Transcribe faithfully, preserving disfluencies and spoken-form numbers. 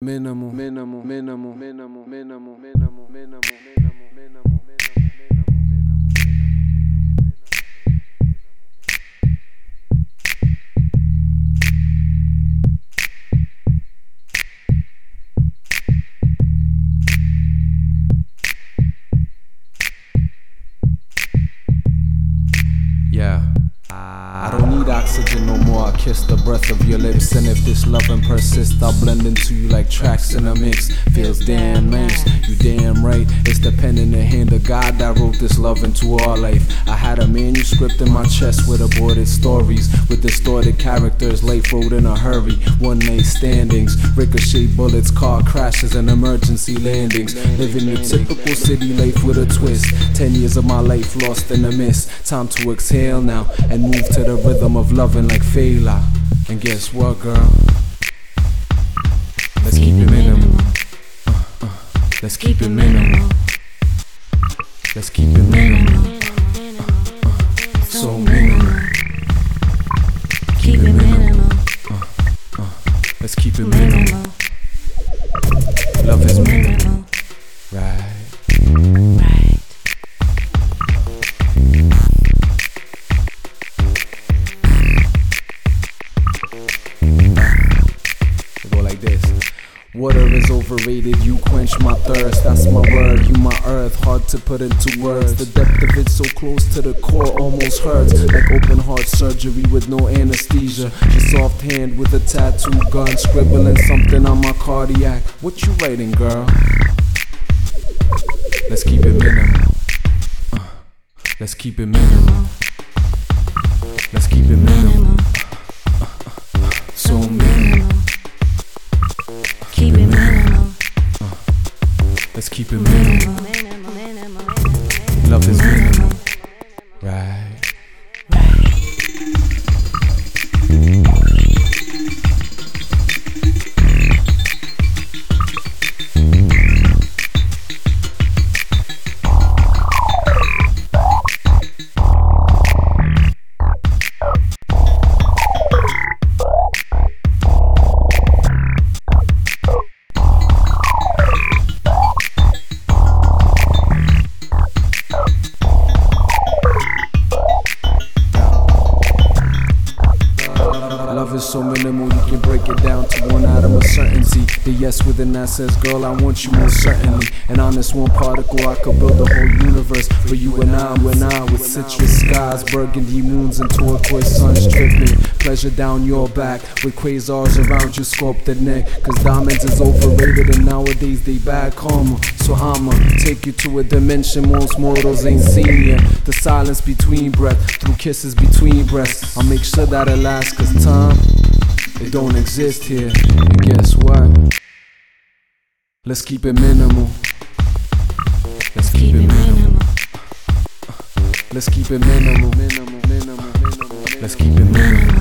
Minimal, minimal, minimal, minimal, minimal, minimal, minimal, minimal, minimal, Yeah. I don't need oxygen no more, I kiss the breath of your lips. And if this loving persists, I'll blend into you like tracks in a mix. Feels damn nice, you damn right. It's the pen in the hand of God that wrote this love into our life. I had a manuscript in my chest with aborted stories, with distorted characters, life wrote in a hurry. One night standings, ricochet bullets, car crashes and emergency landings. Living your typical city life with a twist. Ten years of my life lost in the mist. Time to exhale now and move to the rhythm of loving like Fela. And guess what, girl? Let's keep it minimal. Uh, uh, let's keep it minimal. Let's keep it minimal. Uh, uh, so minimal. Keep it minimal. Uh, uh, let's keep it minimal. Love is minimal. Right. Right. Water is overrated, you quench my thirst. That's my word, you my earth, hard to put into words. The depth of it so close to the core almost hurts. Like open heart surgery with no anesthesia. Your soft hand with a tattoo gun, scribbling something on my cardiac. What you writing, girl? Let's keep it minimal. uh, Let's keep it minimal. Let's keep it minimal. uh, uh, uh, So minimal. Keep it minimal. Uh, let's keep it minimal. Love is minimal. Right. Love is so minimal, you can break it down to one atom of certainty. The yes within that says, girl, I want you most certainly. And on this one particle, I could build a whole universe for you and I, when I, with citrus skies, burgundy moons, and turquoise suns dripping. Pleasure down your back, with quasars around your sculpted neck. Cause diamonds is overrated and nowadays they bad karma. So I'ma take you to a dimension most mortals ain't seen yet. The silence between breath, through kisses between breaths. I'll make sure that it lasts, cause time, it don't exist here. And guess what? Let's keep it minimal. Let's keep it minimal. Let's keep it minimal. Let's keep it minimal.